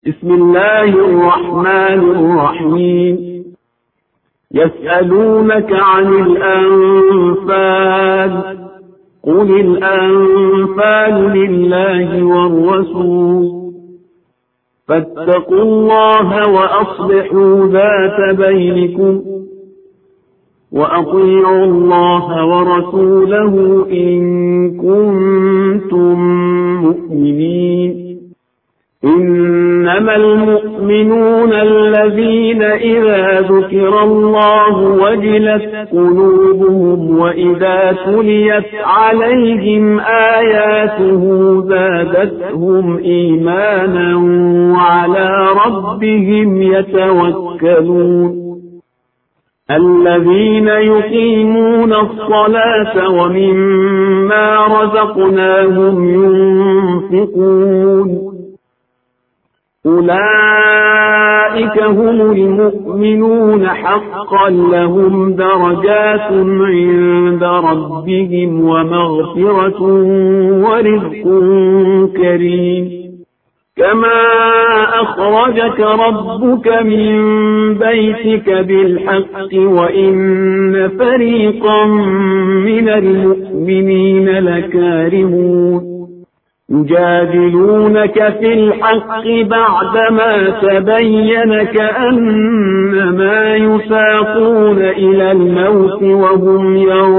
بسم الله الرحمن الرحيم. يسألونك عن الأنفال، قل الأنفال لله والرسول، فاتقوا الله وأصلحوا ذات بينكم، وأطيعوا الله ورسوله إن كنتم مؤمنين. إنما المؤمنون الذين إذا ذكر الله وجلت قلوبهم وإذا تليت عليهم آياته زادتهم إيمانا وعلى ربهم يتوكلون. الذين يقيمون الصلاة ومما رزقناهم ينفقون، أولئك هم المؤمنون حقا، لهم درجات عند ربهم ومغفرة ورزق كريم. كما أخرجك ربك من بيتك بالحق وإن فريقا من المؤمنين لكارهون، يجادلونك في الحق بعدما تبين كأنما يساقون إلى الموت وهم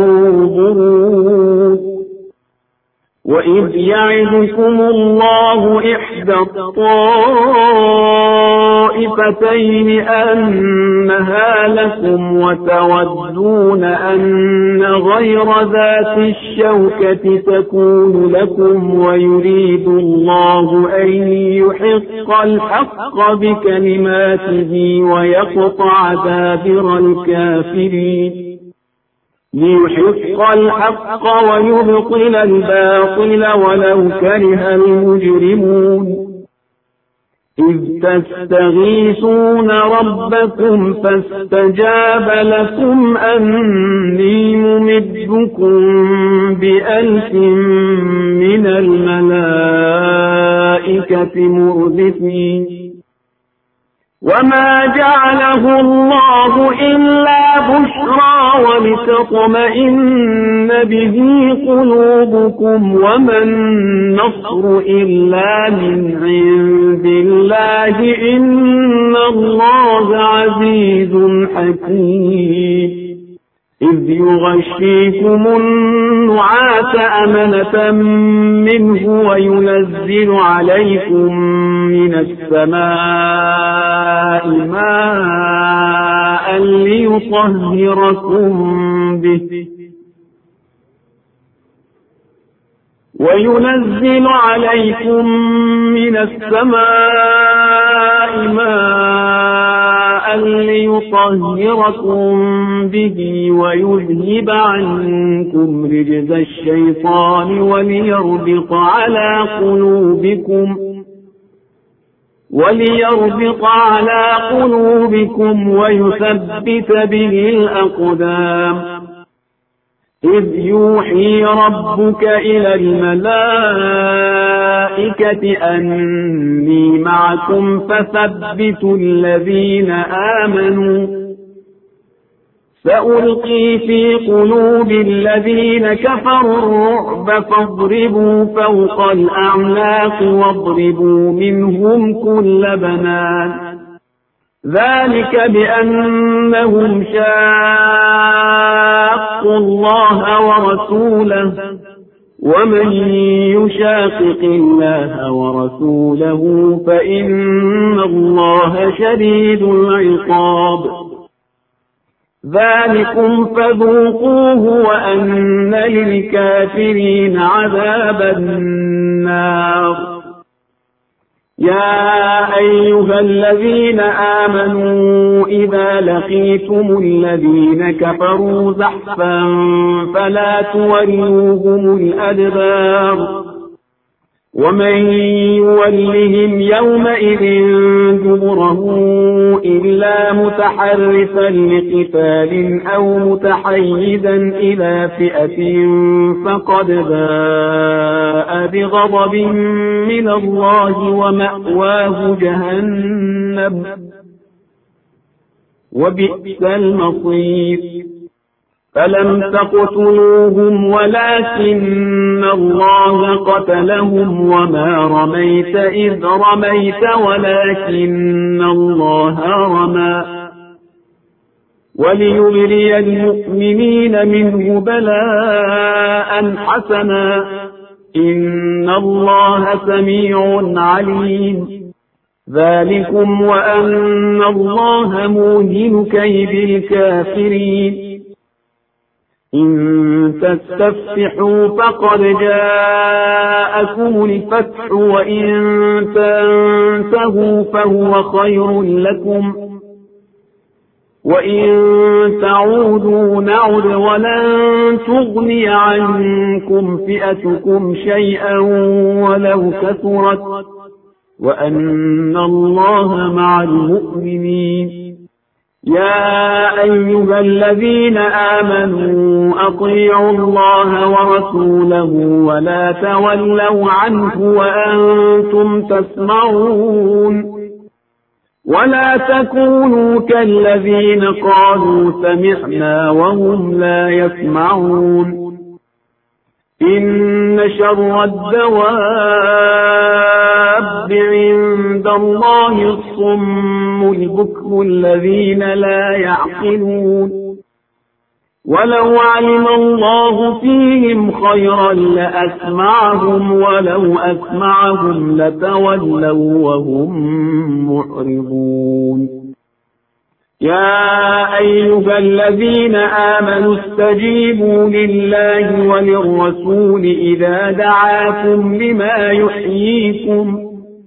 ينظرون. وإذ يعدكم الله إحدى الطائفتين أنها لكم وتودون أن غير ذات الشوكة تكون لكم، ويريد الله أن يحق الحق بكلماته ويقطع دابر الكافرين، ليحق الحق ويبطل الباطل ولو كره المجرمون. إذ تستغيثون ربكم فاستجاب لكم أني ممدكم ب1000 من الملائكة مردفين. وما جعله الله إلا بشرى ولتطمئن به قلوبكم، وما النصر إلا من عند الله، إن الله عزيز حكيم. إذ يغشيكم النعاس أمنة منه وينزل عليكم من السماء ماء ليطهركم به ويذهب عنكم رجز الشيطان وليربط على قلوبكم ويثبت به الأقدام. إذ يوحي ربك إلى الملائكة أني معكم فثبتوا الذين آمنوا، سألقي في قلوب الذين كفروا الرعب فاضربوا فوق الأعناق واضربوا منهم كل بنان. ذلك بأنهم شاقوا الله ورسوله، ومن يشاقق الله ورسوله فإن الله شديد العقاب. ذلكم فذوقوه وأن للكافرين عذاب النار. يا أيها الذين آمنوا إذا لقيتم الذين كفروا زحفا فلا تولوهم الأدبار، ومن يولهم يومئذ دبره إلا متحرفا لقتال أو متحيزا إلى فئة فقد باء بغضب من الله ومأواه جهنم وبئس المصير فلم تقتلوهم ولكن الله قتلهم وما رميت إذ رميت ولكن الله رمى وليبلي المؤمنين منه بلاء حسنا إن الله سميع عليم ذلكم وأن الله موهن كيد الكافرين إن تستفتحوا فقد جاءكم الفتح وإن تنتهوا فهو خير لكم وإن تعودوا نعد ولن تغني عنكم فئتكم شيئا ولو كثرت وأن الله مع المؤمنين يا أيها الذين آمنوا أطيعوا الله ورسوله ولا تولوا عنه وأنتم تسمعون ولا تكونوا كالذين قالوا سمعنا وهم لا يسمعون إن شر الدواب عند الله الصم البكم الذين لا يعقلون ولو علم الله فيهم خيرا لأسمعهم ولو أسمعهم لتولوا وهم معرضون يا أيها الذين آمنوا استجيبوا لله وللرسول إذا دعاكم لما يحييكم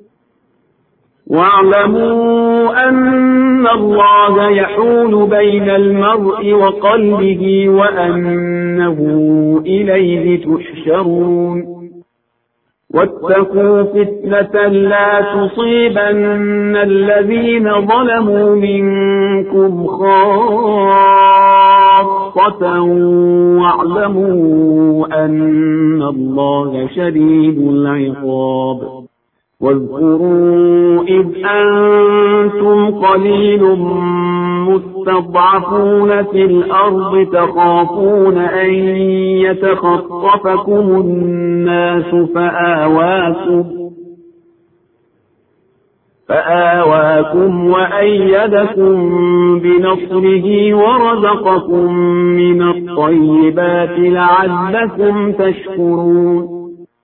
واعلموا أن الله يحول بين المرء وقلبه وأنه إليه تحشرون واتقوا فتنة لا تصيبن الذين ظلموا منكم خاصة واعلموا أن الله شديد العقاب واذكروا إذ أنتم قليل مستضعفون في الأرض تخافون أن يتخطفكم الناس فآواكم وأيدكم بنصره ورزقكم من الطيبات لعلكم تشكرون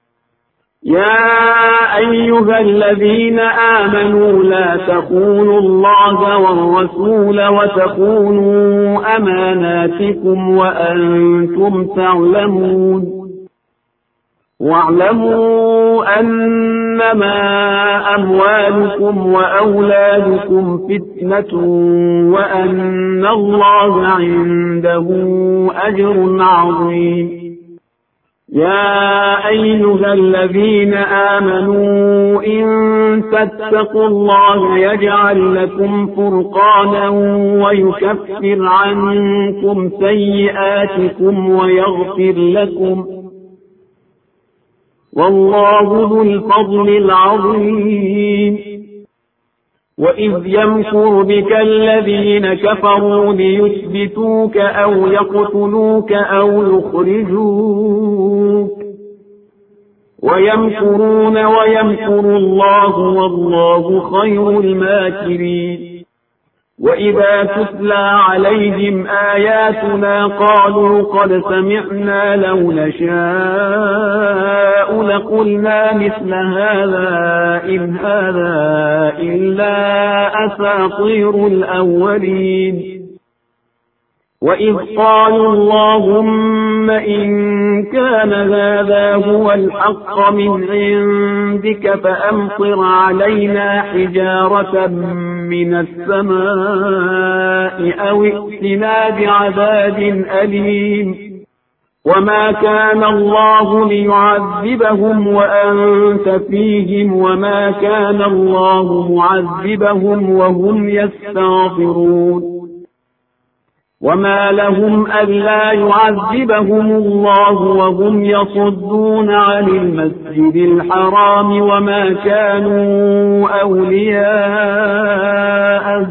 يا أيها الذين آمنوا لا تخونوا الله والرسول وتخونوا أماناتكم وأنتم تعلمون واعلموا أنما أموالكم وأولادكم فتنة وأن الله عنده أجر عظيم يا أيها الذين آمنوا إن تتقوا الله يجعل لكم فرقانا ويكفر عنكم سيئاتكم ويغفر لكم والله ذو الفضل العظيم وإذ يمكر بك الذين كفروا ليثبتوك أو يقتلوك أو يخرجوك ويمكرون ويمكر الله والله خير الماكرين وإذا تتلى عليهم آياتنا قالوا قد سمعنا لو نشاء لقلنا مثل هذا إن هذا إلا أساطير الأولين وإذ قالوا اللهم إن كان هذا هو الحق من عندك فأمطر علينا حجارة من السماء أو ائتنا بعذاب أليم وما كان الله ليعذبهم وأنت فيهم وما كان الله معذبهم وهم يستغفرون وما لهم ألا يعذبهم الله وهم يصدون عن المسجد الحرام وما كانوا أولياءه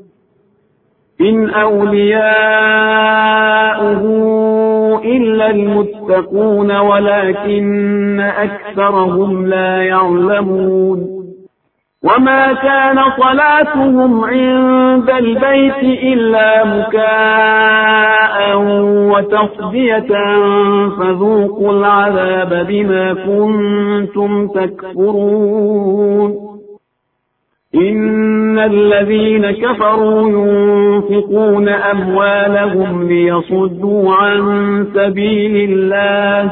إن أولياؤه إلا المتقون ولكن أكثرهم لا يعلمون وما كان صلاتهم عند البيت إلا مكاء وتصدية فذوقوا العذاب بما كنتم تكفرون إن الذين كفروا ينفقون أموالهم ليصدوا عن سبيل الله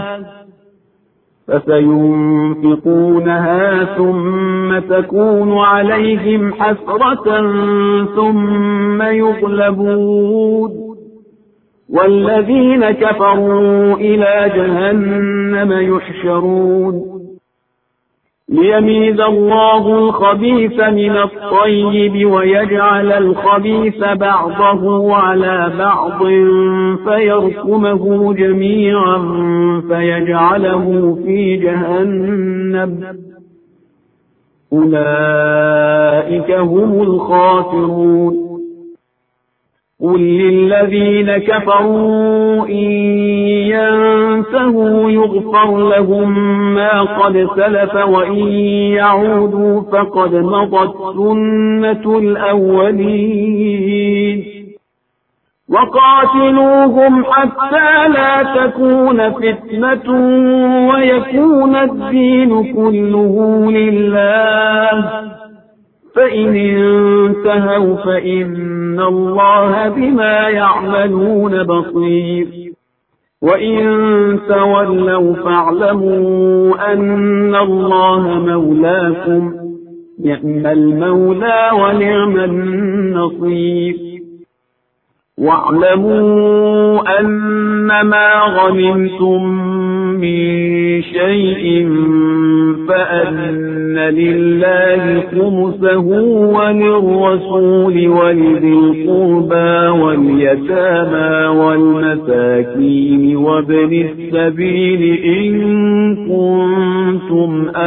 فسينفقونها ثم تكون عليهم حسرة ثم يغلبون والذين كفروا إلى جهنم يحشرون ليميز الله الخبيث من الطيب ويجعل الخبيث بعضه على بعض فيركمه جميعا فيجعله في جهنم أولئك هم الخاسرون قل للذين كفروا إن ينتهوا يغفر لهم ما قد سلف وإن يعودوا فقد مضت سنة الأولين وقاتلوهم حتى لا تكون فتنة ويكون الدين كله لله فإن انتهوا فإن الله بما يعملون بصير وإن تولوا فاعلموا أن الله مولاكم نعم المولى ونعم النصير واعلموا أنما غنمتم من شيء فأن لله خمسه وللرسول ولذي القربى واليتامى والمساكين وابن السبيل إن كنتم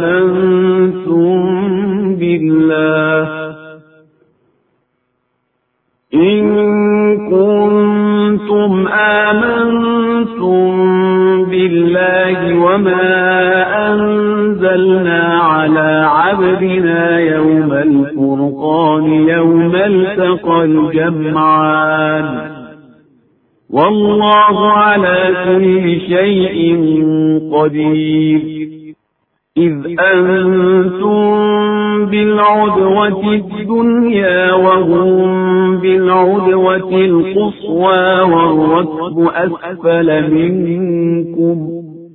آمنتم بالله وما أنزلنا على عبدنا يوم الفرقان يوم التقى الجمعان والله على كل شيء قدير إذ أنتم بالعدوة الدنيا وهم بالعدوة القصوى والركب أسفل منكم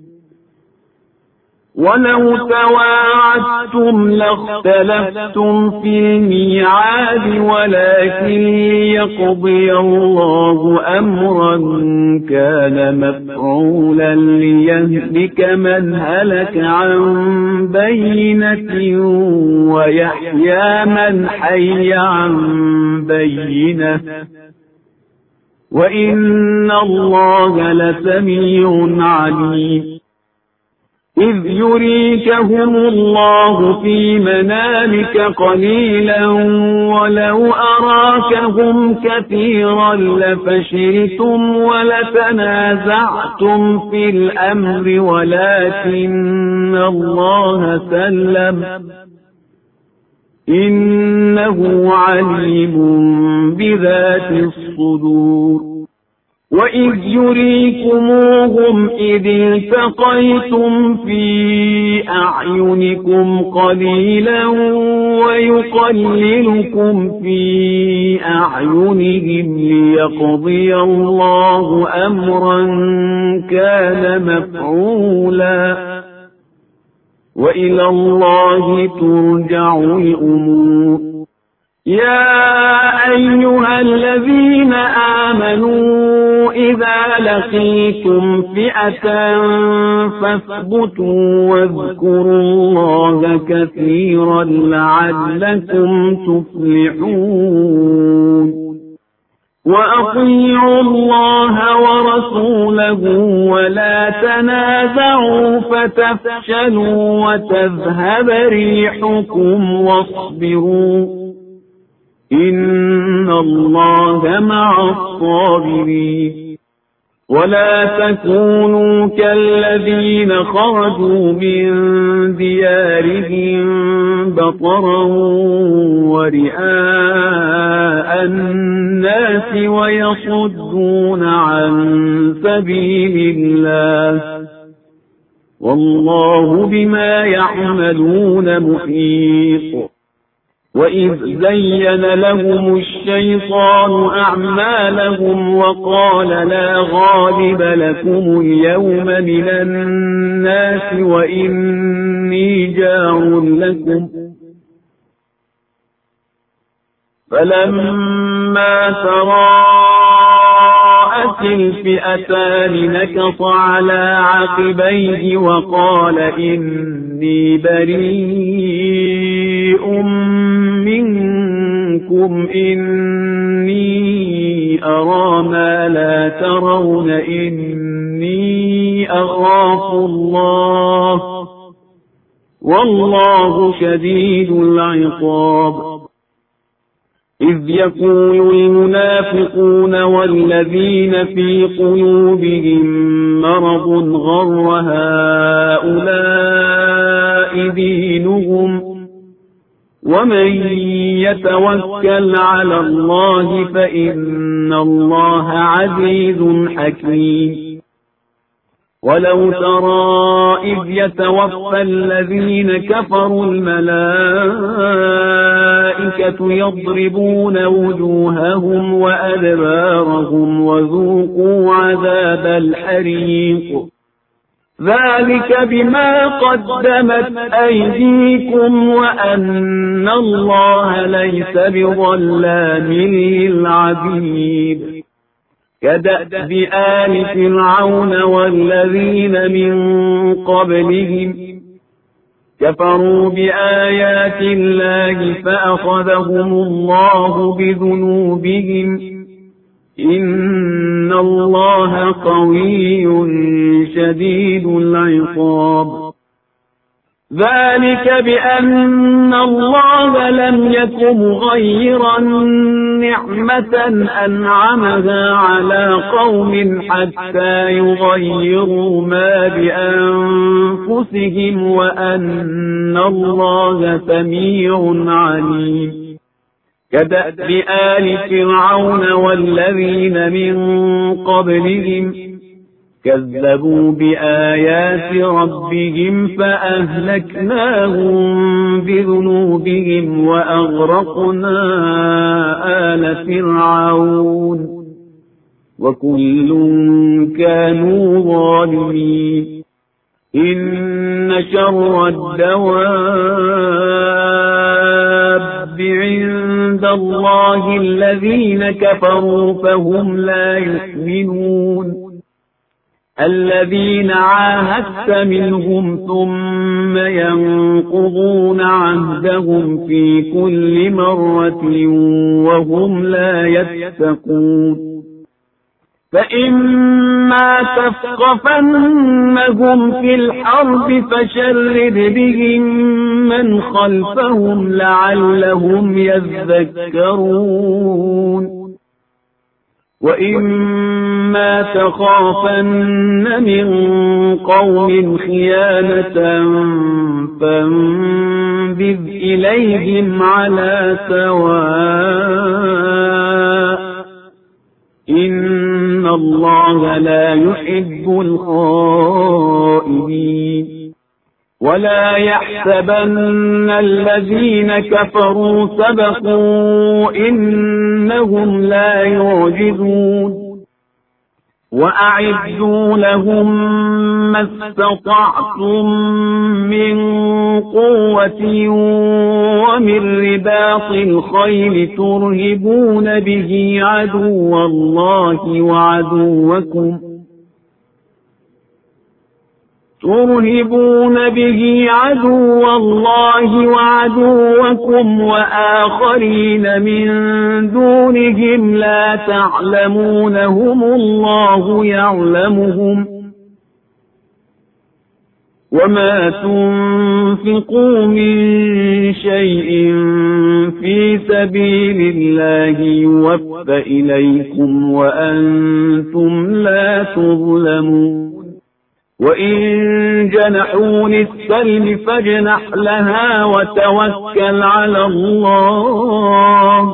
ولو تواعدتم لاختلفتم في الميعاد ولكن ليقضي الله أمرا كان مفعولا ليهلك من هلك عن بينة ويحيى من حي عن بينة وإن الله لسميع عليم إذ يريكهم الله في منامك قليلا ولو أراكهم كثيرا لفشلتم ولتنازعتم في الأمر ولكن الله سلم إنه عليم بذات الصدور وإذ يريكموهم إذ التقيتم في أعينكم قليلا ويقللكم في أعينهم ليقضي الله أمرا كان مفعولا وإلى الله ترجع الأمور يا أيها الذين آمنوا إذا لقيتم فئة فاثبتوا واذكروا الله كثيرا لعلكم تفلحون وأطيعوا الله ورسوله ولا تنازعوا فتفشلوا وتذهب ريحكم واصبروا إن الله مع الصابرين ولا تكونوا كالذين خرجوا من ديارهم بطرا ورئاء الناس ويصدون عن سبيل الله والله بما يعملون محيط وإذ زين لهم الشيطان أعمالهم وقال لا غالب لكم اليوم من الناس وإني جار لكم فلما تراءت الفئتان نكص على عقبيه وقال إني بريء منكم إني أرى ما لا ترون إني أخاف الله والله شديد العقاب إذ يقول المنافقون والذين في قلوبهم مرض غر هؤلاء دينهم ومن يتوكل على الله فإن الله عزيز حكيم ولو ترى إذ يتوفى الذين كفروا الملائكة يضربون وجوههم وأدبارهم وذوقوا عذاب الحريق ذلك بما قدمت أيديكم وأن الله ليس بظلام للعبيد كدأب آل فرعون والذين من قبلهم كفروا بآيات الله فأخذهم الله بذنوبهم إن الله قوي شديد العقاب ذلك بأن الله لم يك مغيرا نعمة أنعمها على قوم حتى يغيروا ما بأنفسهم وأن الله سميع عليم كدأب آل فرعون والذين من قبلهم كذبوا بآيات ربهم فأهلكناهم بذنوبهم وأغرقنا آل فرعون وكل كانوا ظالمين إن شر الدواب عند الله الذين كفروا فهم لا يؤمنون الذين عاهدت منهم ثم ينقضون عهدهم في كل مرة وهم لا يتقون فإما تثقفنهم في الحرب فشرد بهم من خلفهم لعلهم يذكرون وإما تخافن من قوم خيانة فانبذ إليهم على سواء إن الله لا يحب الخائنين ولا يحسبن الذين كفروا سبقوا إنهم لا يعجزون وأعدوا لهم ما استطعتم من قوة ومن رباط الخيل ترهبون به عدو الله وعدوكم وآخرين من دونهم لا تعلمونهم الله يعلمهم وما تنفقوا من شيء في سبيل الله يوفى إليكم وأنتم لا تظلمون وإن جنحوا للسلم فاجنح لها وتوكل على الله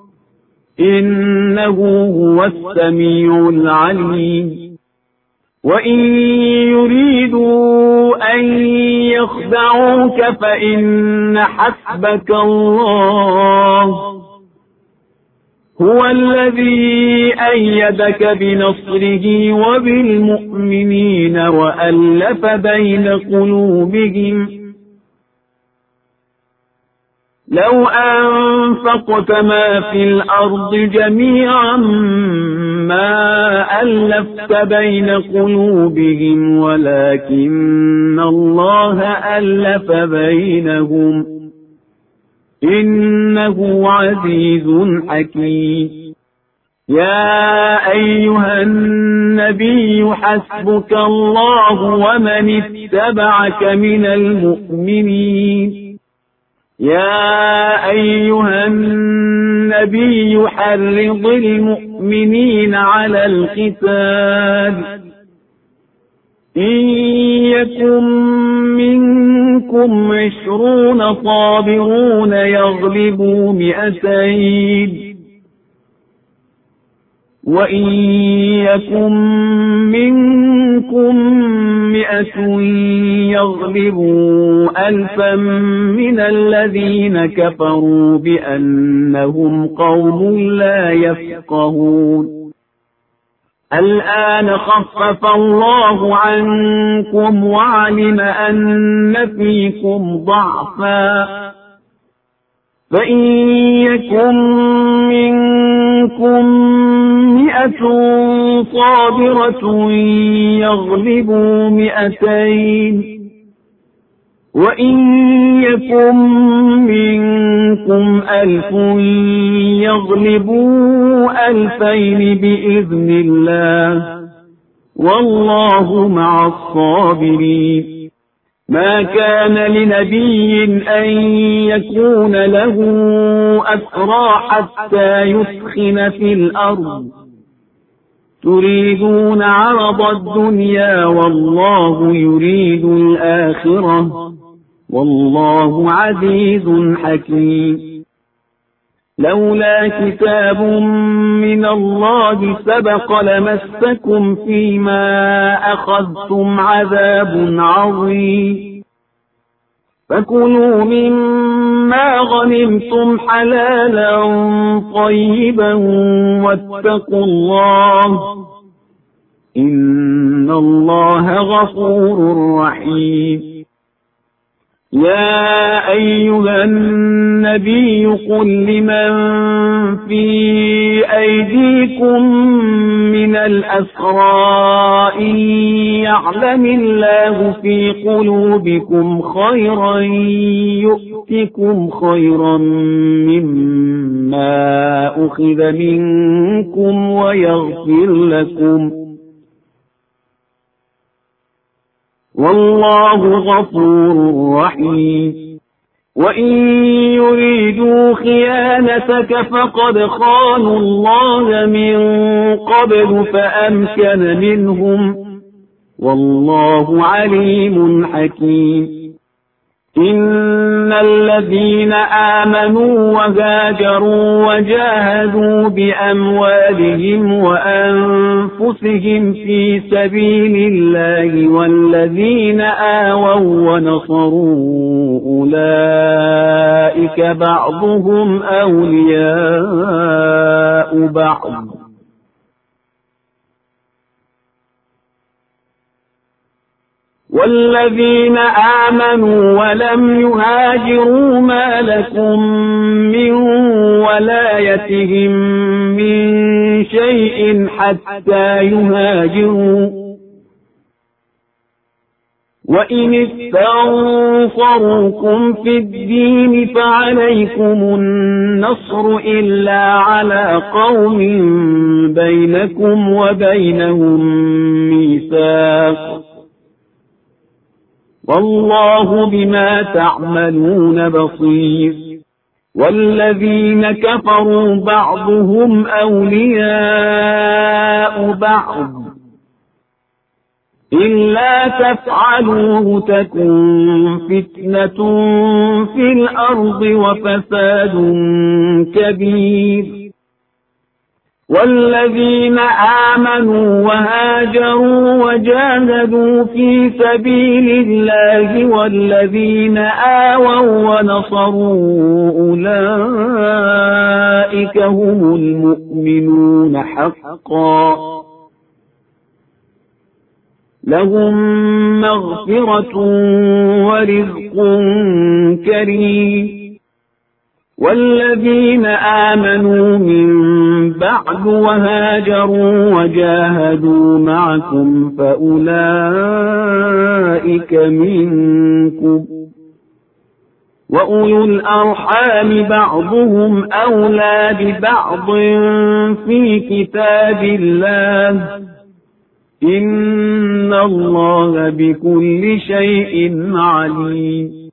إنه هو السميع العليم وإن يريدوا أن يخدعوك فإن حسبك الله هو الذي أيدك بنصره وبالمؤمنين وألف بين قلوبهم لو أنفقت ما في الأرض جميعا ما ألفت بين قلوبهم ولكن الله ألف بينهم إنه عزيز حكيم يا أيها النبي حسبك الله ومن اتبعك من المؤمنين يا أيها النبي حرض المؤمنين على القتال إن يكن منكم 20 صابرون يغلبوا 200 وإن يكن منكم 100 يغلبوا 1000 من الذين كفروا بأنهم قوم لا يفقهون الآن خفف الله عنكم وعلم أن فيكم ضعفا فإن يكن منكم 100 صابرة يغلبوا 200 وإن يكن منكم 1000 يغلبوا 2000 بإذن الله والله مع الصابرين ما كان لنبي أن يكون له أسرى حتى يسخن في الأرض تريدون عرض الدنيا والله يريد الآخرة والله عزيز حكيم لولا كتاب من الله سبق لمسكم فيما أخذتم عذاب عظيم فكلوا مما غنمتم حلالا طيبا واتقوا الله إن الله غفور رحيم يا أيها النبي قل لمن في أيديكم من الأسرى إن يعلم الله في قلوبكم خيرا يؤتكم خيرا مما أخذ منكم ويغفر لكم والله غفور رحيم وإن يريدوا خيانتك فقد خانوا الله من قبل فأمكن منهم والله عليم حكيم إن الذين آمنوا وهاجروا وجاهدوا بأموالهم وأنفسهم في سبيل الله والذين آووا ونصروا أولئك بعضهم أولياء بعض والذين آمنوا ولم يهاجروا ما لكم من ولايتهم من شيء حتى يهاجروا وإن استنصروكم في الدين فعليكم النصر إلا على قوم بينكم وبينهم ميثاق والله بما تعملون بصير والذين كفروا بعضهم أولياء بعض إلا تفعلوه تكن فتنة في الأرض وفساد كبير والذين آمنوا وهاجروا وجاهدوا في سبيل الله والذين آووا ونصروا أولئك هم المؤمنون حقا لهم مغفرة ورزق كريم والذين آمنوا من بعد وهاجروا وجاهدوا معكم فأولئك منكم وأولو الأرحام بعضهم أولى ببعض في كتاب الله إن الله بكل شيء عليم